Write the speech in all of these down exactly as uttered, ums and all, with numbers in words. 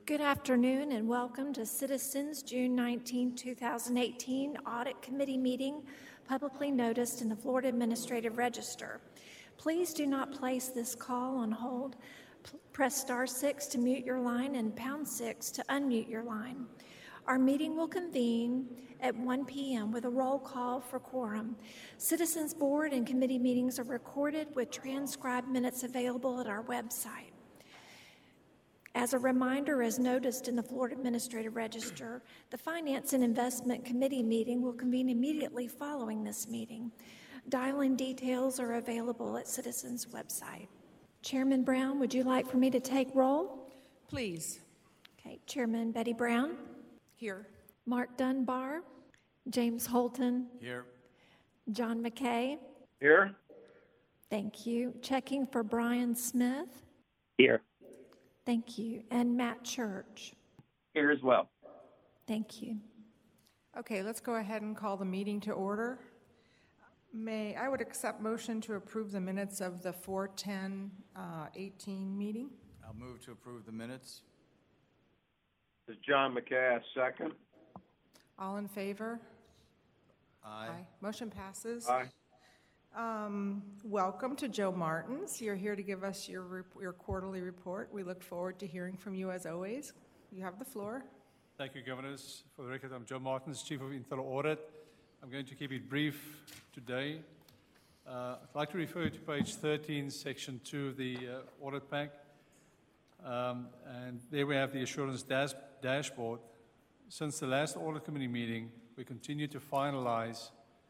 Good afternoon and welcome to Citizens June nineteenth, two thousand eighteen Audit Committee meeting, publicly noticed in the Florida Administrative Register. Please do not place this call on hold. P- press star six to mute your line and pound six to unmute your line. Our meeting will convene at one p.m. with a roll call for quorum. Citizens Board and committee meetings are recorded with transcribed minutes available at our website. As a reminder, as noticed in the Florida Administrative Register, the Finance and Investment Committee meeting will convene immediately following this meeting. Dial-in details are available at Citizens' website. Chairman Brown, would you like for me to take roll? Please. Okay, Chairman Betty Brown. Here. Mark Dunbar. James Holton. Here. John McKay. Here. Thank you. Checking for Brian Smith. Here. Thank you. And Matt Church. Here as well. Thank you. Okay, let's go ahead and call the meeting to order. May I would accept motion to approve the minutes of the four ten eighteen meeting. I'll move to approve the minutes. This is John McKay, second. All in favor? Aye. Aye. Motion passes. Aye. Um, welcome to Joe Martins. You're here to give us your rep- your quarterly report. We look forward to hearing from you as always. You have the floor. Thank you, Governors. For the record, I'm Joe Martins, Chief of Internal Audit. I'm going to keep it brief today. Uh, I'd like to refer to page thirteen, section two of the uh, audit pack. Um, and there we have the assurance dash- dashboard. Since the last audit committee meeting, we continue to finalize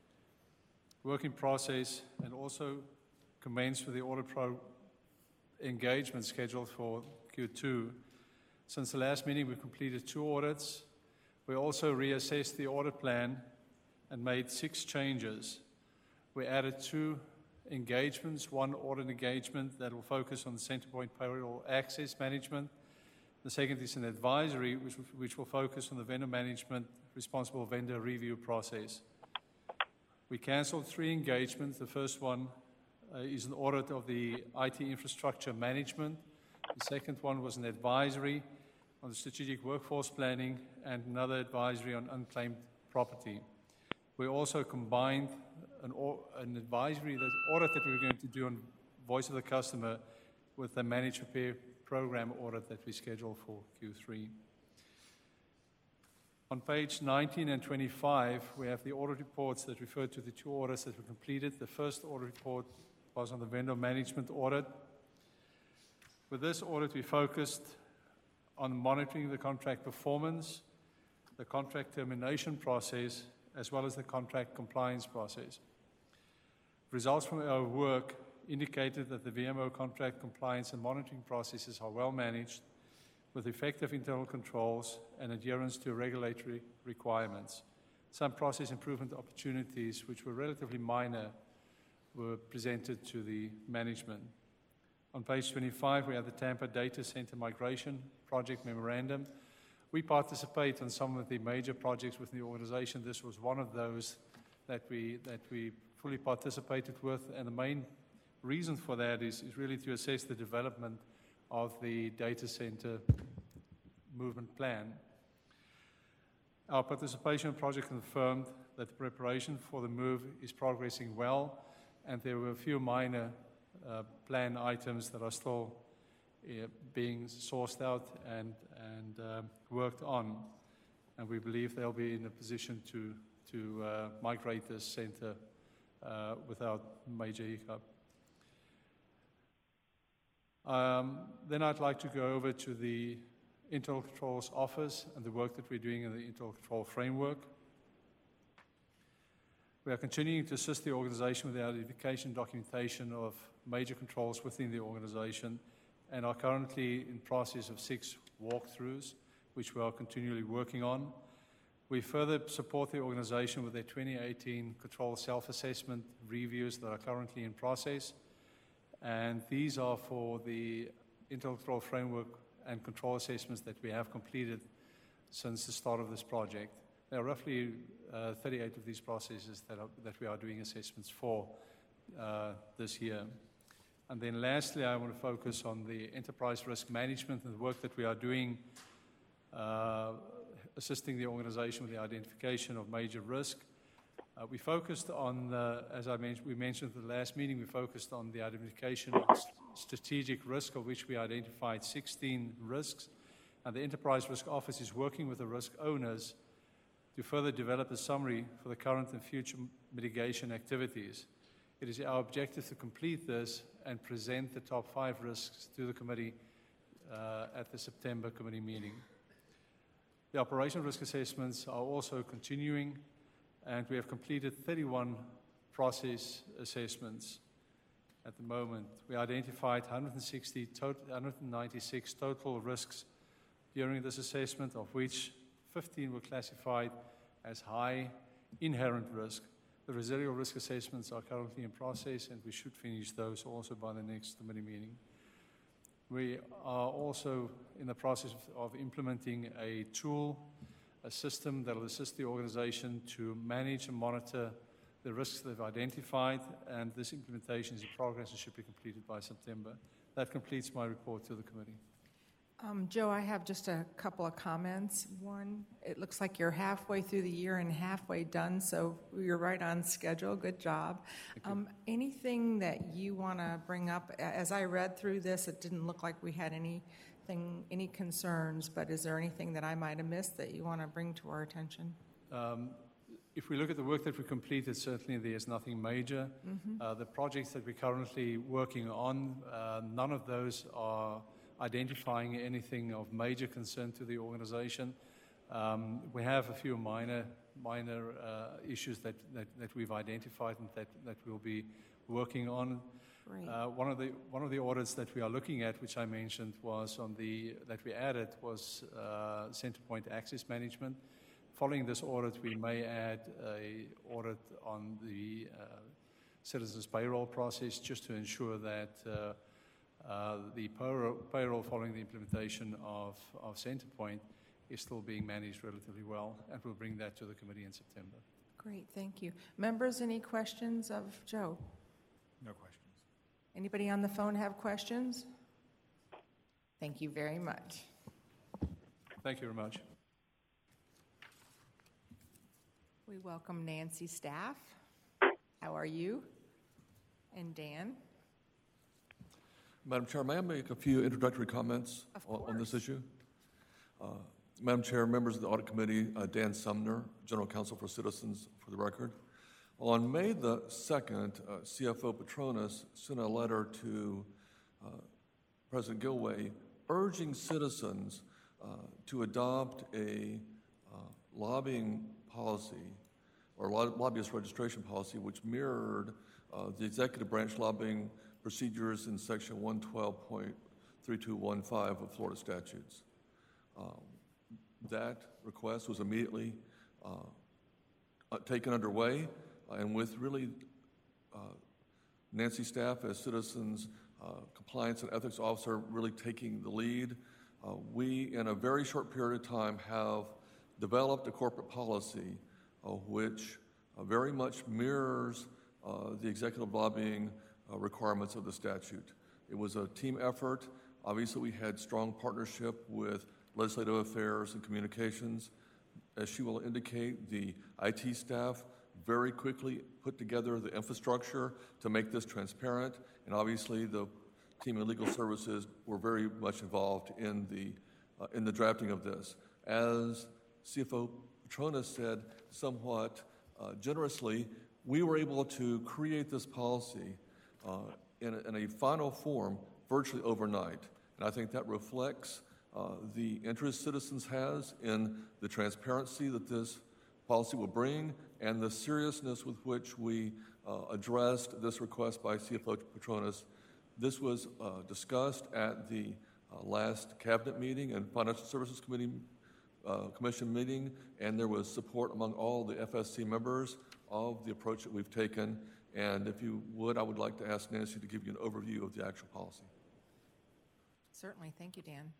work in process and also commence with the audit pro engagement scheduled for Q two. Since the last meeting, we completed two audits. We also reassessed the audit plan and made six changes. We added two engagements, one audit engagement that will focus on the Centerpoint payroll access management. The second is an advisory, which, which will focus on the vendor management, responsible vendor review process. We canceled three engagements. The first one uh, is an audit of the I T infrastructure management. The second one was an advisory on the strategic workforce planning and another advisory on unclaimed property. We also combined an, an advisory that, audit that we were going to do on voice of the customer with the managed repair program audit that we scheduled for Q three. On page nineteen and twenty-five, we have the audit reports that refer to the two audits that were completed. The first audit report was on the vendor management audit. With this audit, we focused on monitoring the contract performance, the contract termination process, as well as the contract compliance process. Results from our work indicated that the V M O contract compliance and monitoring processes are well managed, with effective internal controls and adherence to regulatory requirements. Some process improvement opportunities, which were relatively minor, were presented to the management. On page twenty-five, we have the Tampa Data Center Migration Project Memorandum. We participate on some of the major projects within the organization. This was one of those that we, that we fully participated with, and the main reason for that is, is really to assess the development of the data center movement plan. Our participation project confirmed that the preparation for the move is progressing well, and there were a few minor uh, plan items that are still uh, being sourced out and, and uh, worked on, and we believe they'll be in a position to, to uh, migrate this center uh, without major hiccup. Um, then I'd like to go over to the Internal Controls Office and the work that we're doing in the Internal Control Framework. We are continuing to assist the organization with the identification and documentation of major controls within the organization and are currently in process of six walkthroughs, which we are continually working on. We further support the organization with their twenty eighteen control self-assessment reviews that are currently in process. And these are for the Internal Control Framework and control assessments that we have completed since the start of this project. There are roughly uh, thirty-eight of these processes that, are, that we are doing assessments for uh, this year. And then lastly, I want to focus on the enterprise risk management and the work that we are doing uh, assisting the organization with the identification of major risk. Uh, we focused on, the, as I mentioned, we mentioned at the last meeting, we focused on the identification of st- strategic risk, of which we identified sixteen risks. And the Enterprise Risk Office is working with the risk owners to further develop a summary for the current and future mitigation activities. It is our objective to complete this and present the top five risks to the committee uh, at the September committee meeting. The operational risk assessments are also continuing, and we have completed thirty-one process assessments at the moment. We identified one hundred sixty, one hundred ninety-six total risks during this assessment, of which fifteen were classified as high inherent risk. The residual risk assessments are currently in process, and we should finish those also by the next committee meeting. We are also in the process of implementing a tool, a system that will assist the organization to manage and monitor the risks they've identified, and this implementation is in progress and should be completed by September. That completes my report to the committee. Um, Joe, I have just a couple of comments. One, it looks like you're halfway through the year and halfway done, so you're right on schedule. Good job. Um, anything that you want to bring up? As I read through this, it didn't look like we had anything, any concerns, but is there anything that I might have missed that you want to bring to our attention? Um, if we look at the work that we completed, certainly there's nothing major. Mm-hmm. Uh, the projects that we're currently working on, uh, none of those are identifying anything of major concern to the organization. Um, we have a few minor minor uh, issues that, that, that we've identified and that, that we'll be working on. Uh, one of the one of the audits that we are looking at, which I mentioned, was on the that we added was uh, Centerpoint Access Management. Following this audit, we may add a audit on the uh, citizens payroll process, just to ensure that uh, uh, the payroll, payroll following the implementation of, of Centerpoint is still being managed relatively well, and we'll bring that to the committee in September. Great, thank you. Members, any questions of Joe? No questions. Anybody on the phone have questions? Thank you very much. Thank you very much. We welcome Nancy Staff. How are you? And Dan? Madam Chair, may I make a few introductory comments on, on this issue? Uh, Madam Chair, members of the Audit Committee, uh, Dan Sumner, General Counsel for Citizens, for the record. On May the second, uh, C F O Petronas sent a letter to uh, President Gilway urging citizens uh, to adopt a uh, lobbying policy or lobbyist registration policy which mirrored uh, the executive branch lobbying procedures in section one twelve point three two one five of Florida statutes. Um, that request was immediately uh, taken underway, uh, and with really uh, Nancy Staff as Citizens uh, Compliance and Ethics Officer really taking the lead, uh, we in a very short period of time have developed a corporate policy uh, which uh, very much mirrors uh, the executive lobbying uh, requirements of the statute. It was a team effort. Obviously, we had strong partnership with Legislative Affairs and Communications. As she will indicate, the I T staff very quickly put together the infrastructure to make this transparent, and obviously the team in legal services were very much involved in the uh, in the drafting of this. As C F O Petronas said somewhat uh, generously, we were able to create this policy uh, in, a, in a final form virtually overnight. And I think that reflects uh, the interest citizens has in the transparency that this policy will bring and the seriousness with which we uh, addressed this request by C F O Petronas. This was uh, discussed at the uh, last cabinet meeting and Financial Services Committee Uh, commission meeting, and there was support among all the F S C members of the approach that we've taken. And if you would, I would like to ask Nancy to give you an overview of the actual policy. Certainly. Thank you, Dan.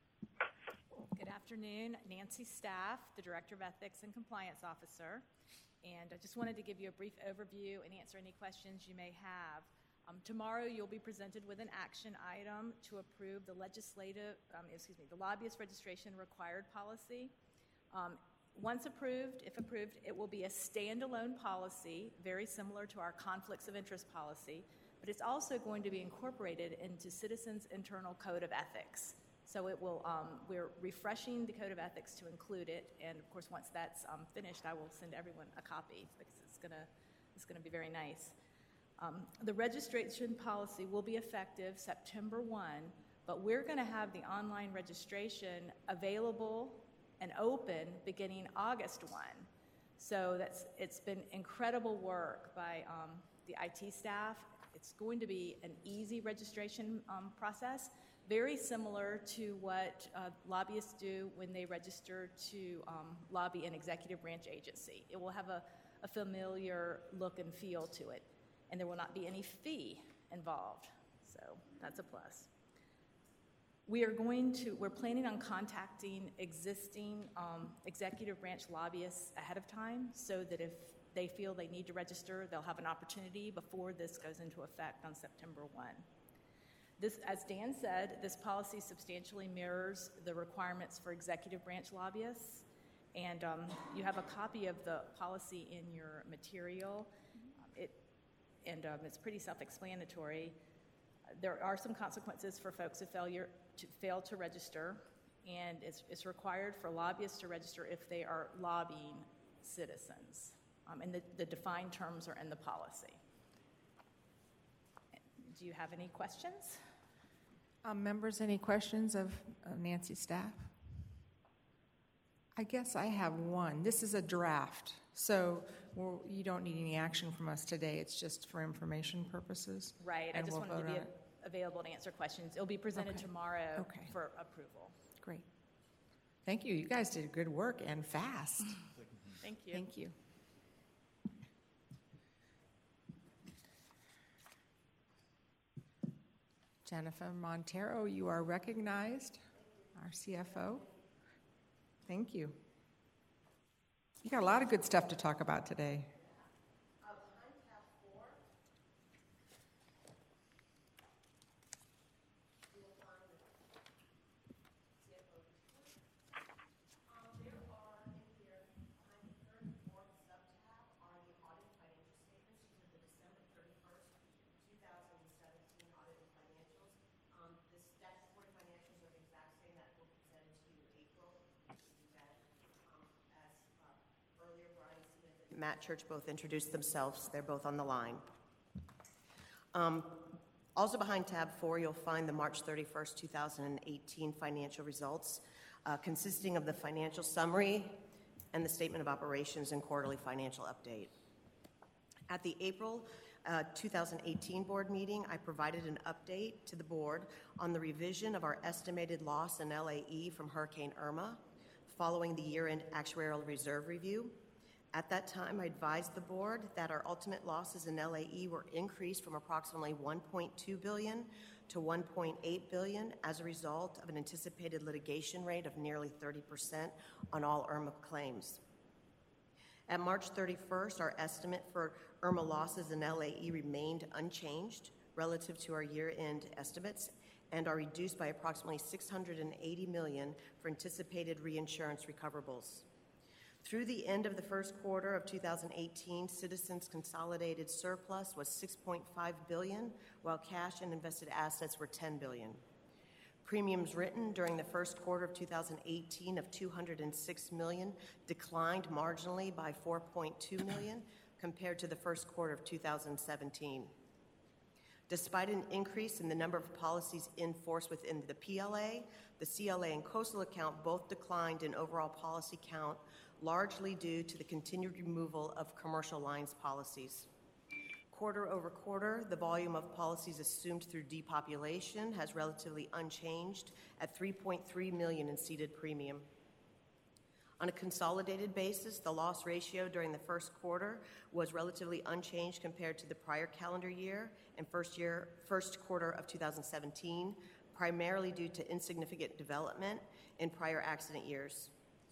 Good afternoon. Nancy Staff, the Director of Ethics and Compliance Officer. And I just wanted to give you a brief overview and answer any questions you may have. Um, tomorrow, you'll be presented with an action item to approve the legislative, um, excuse me, the lobbyist registration required policy. Um, once approved, if approved, it will be a standalone policy, very similar to our conflicts of interest policy, but it's also going to be incorporated into Citizens' internal code of ethics. So it will, um, we're refreshing the code of ethics to include it, and of course, once that's um, finished, I will send everyone a copy because it's gonna, it's gonna be very nice. Um, the registration policy will be effective September first, but we're gonna have the online registration available and open beginning August first. So that's, it's been incredible work by um, the I T staff. It's going to be an easy registration um, process, very similar to what uh, lobbyists do when they register to um, lobby an executive branch agency. It will have a, a familiar look and feel to it, and there will not be any fee involved, so that's a plus. We are going to, we're planning on contacting existing um, executive branch lobbyists ahead of time so that if they feel they need to register, they'll have an opportunity before this goes into effect on September first. This, as Dan said, this policy substantially mirrors the requirements for executive branch lobbyists, and um, you have a copy of the policy in your material. Um, it, and um, it's pretty self-explanatory. There are some consequences for folks who failure to fail to register, and it's, it's required for lobbyists to register if they are lobbying citizens, um, and the, the defined terms are in the policy. Do you have any questions? Um, members, any questions of, of Nancy's staff? I guess I have one. This is a draft, so we're, you don't need any action from us today. It's just for information purposes. Right. I and just we'll wanted to be vote on it. available to answer questions. It'll be presented Okay. tomorrow Okay. for approval. Great. Thank you. You guys did good work and fast. Thank you. Thank you. Jennifer Montero, you are recognized, our C F O. Thank you. You got a lot of good stuff to talk about today. Matt Church both introduced themselves. They're both on the line. Um, also behind tab four, you'll find the March thirty-first, two thousand eighteen financial results, uh, consisting of the financial summary and the statement of operations and quarterly financial update. At the April uh, two thousand eighteen board meeting, I provided an update to the board on the revision of our estimated loss in L A E from Hurricane Irma following the year-end actuarial reserve review. At that time, I advised the board that our ultimate losses in L A E were increased from approximately one point two billion dollars to one point eight billion dollars as a result of an anticipated litigation rate of nearly thirty percent on all Irma claims. At March thirty-first, our estimate for Irma losses in L A E remained unchanged relative to our year-end estimates and are reduced by approximately six hundred eighty million dollars for anticipated reinsurance recoverables. Through the end of the first quarter of two thousand eighteen, Citizens' consolidated surplus was six point five billion dollars, while cash and invested assets were ten billion dollars. Premiums written during the first quarter of two thousand eighteen of two hundred six million dollars declined marginally by four point two million dollars compared to the first quarter of two thousand seventeen. Despite an increase in the number of policies in force within the P L A, the C L A and coastal account both declined in overall policy count, largely due to the continued removal of commercial lines policies. Quarter over quarter, the volume of policies assumed through depopulation has relatively unchanged at three point three million in ceded premium. On a consolidated basis, the loss ratio during the first quarter was relatively unchanged compared to the prior calendar year and first year, first quarter of two thousand seventeen, primarily due to insignificant development in prior accident years.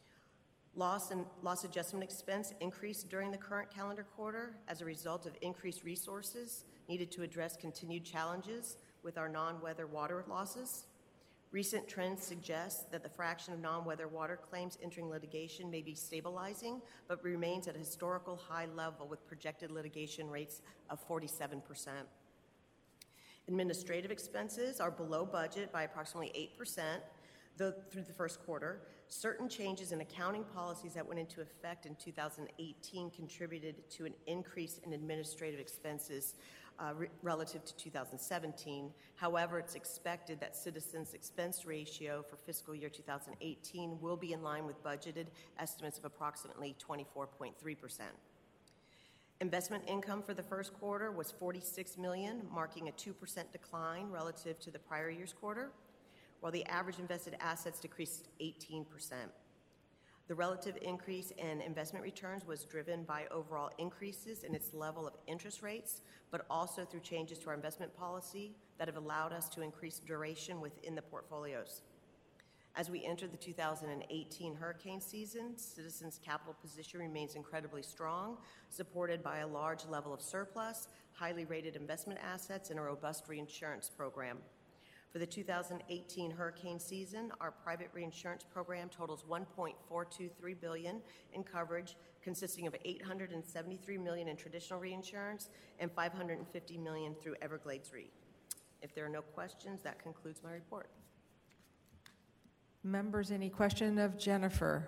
Loss and loss adjustment expense increased during the current calendar quarter as a result of increased resources needed to address continued challenges with our non-weather water losses. Recent trends suggest that the fraction of non-weather water claims entering litigation may be stabilizing, but remains at a historical high level with projected litigation rates of forty-seven percent. Administrative expenses are below budget by approximately eight percent though, through the first quarter. Certain changes in accounting policies that went into effect in two thousand eighteen contributed to an increase in administrative expenses uh, re- relative to two thousand seventeen. However, it's expected that Citizens' expense ratio for fiscal year two thousand eighteen will be in line with budgeted estimates of approximately twenty-four point three percent. Investment income for the first quarter was forty-six million dollars, marking a two percent decline relative to the prior year's quarter, while the average invested assets decreased eighteen percent. The relative increase in investment returns was driven by overall increases in its level of interest rates, but also through changes to our investment policy that have allowed us to increase duration within the portfolios. As we enter the two thousand eighteen hurricane season, Citizens' capital position remains incredibly strong, supported by a large level of surplus, highly rated investment assets, and a robust reinsurance program. For the two thousand eighteen hurricane season, our private reinsurance program totals one point four two three billion dollars in coverage, consisting of eight hundred seventy-three million dollars in traditional reinsurance and five hundred fifty million dollars through Everglades Re. If there are no questions, that concludes my report. Members, any question of Jennifer?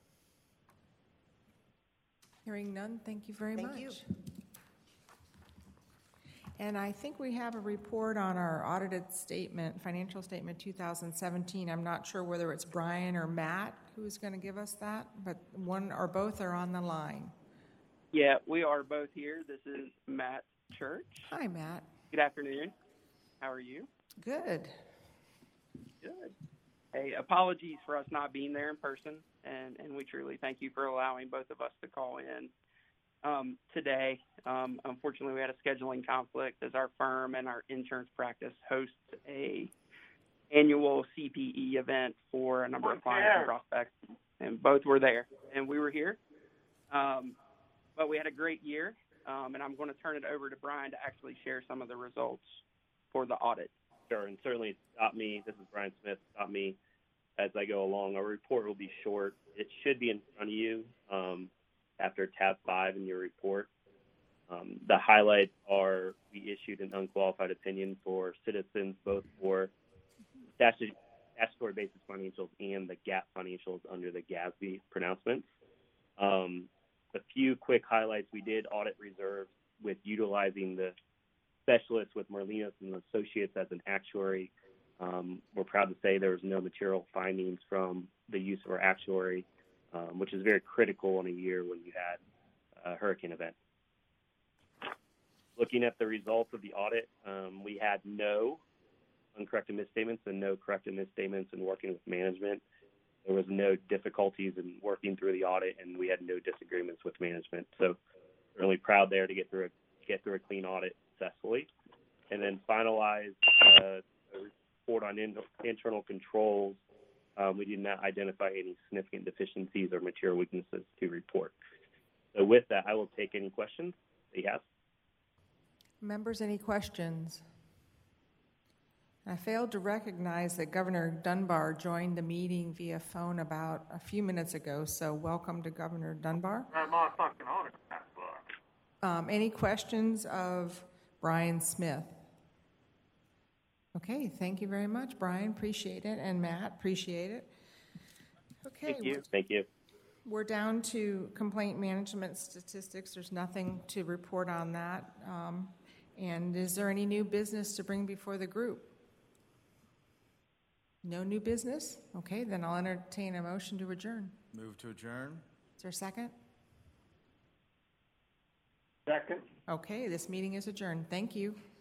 Hearing none, thank you very Thank much. you. And I think we have a report on our audited statement, financial statement two thousand seventeen. I'm not sure whether it's Brian or Matt who's going to give us that, but one or both are on the line. Yeah, we are both here. This is Matt Church. Hi, Matt. Good afternoon. How are you? Good. Good. Hey, apologies for us not being there in person, and, and we truly thank you for allowing both of us to call in um, today. Um, unfortunately, we had a scheduling conflict as our firm and our insurance practice hosts a annual C P E event for a number of clients and prospects, and both were there, and we were here. Um, but we had a great year, um, and I'm going to turn it over to Brian to actually share some of the results for the audit. Sure, and certainly stop me. This is Brian Smith. Stop me as I go along. Our report will be short. It should be in front of you um, after tab five in your report. Um, the highlights are we issued an unqualified opinion for Citizens, both for statutory, statutory basis financials and the GAAP financials under the G A S B pronouncements. Um, a few quick highlights. We did audit reserves with utilizing the specialist with Marlinos and Associates as an actuary. Um, we're proud to say there was no material findings from the use of our actuary, um, which is very critical in a year when you had a hurricane event. Looking at the results of the audit, um, we had no uncorrected misstatements and no corrected misstatements in working with management. There was no difficulties in working through the audit, and we had no disagreements with management. So really proud there to get through a, get through a clean audit successfully. And then finalize uh, a report on in, internal controls. Um, we did not identify any significant deficiencies or material weaknesses to report. So with that, I will take any questions that you have. Members, any questions? I failed to recognize that Governor Dunbar joined the meeting via phone about a few minutes ago, so welcome to Governor Dunbar. Um, any questions of Brian Smith? Okay, thank you very much, Brian. Appreciate it. And Matt, appreciate it. Okay. Thank you. Thank you. We're down to complaint management statistics. There's nothing to report on that. Um, and is there any new business to bring before the group? No new business? Okay, then I'll entertain a motion to adjourn. Move to adjourn. Is there a second? Second. Okay, this meeting is adjourned. Thank you.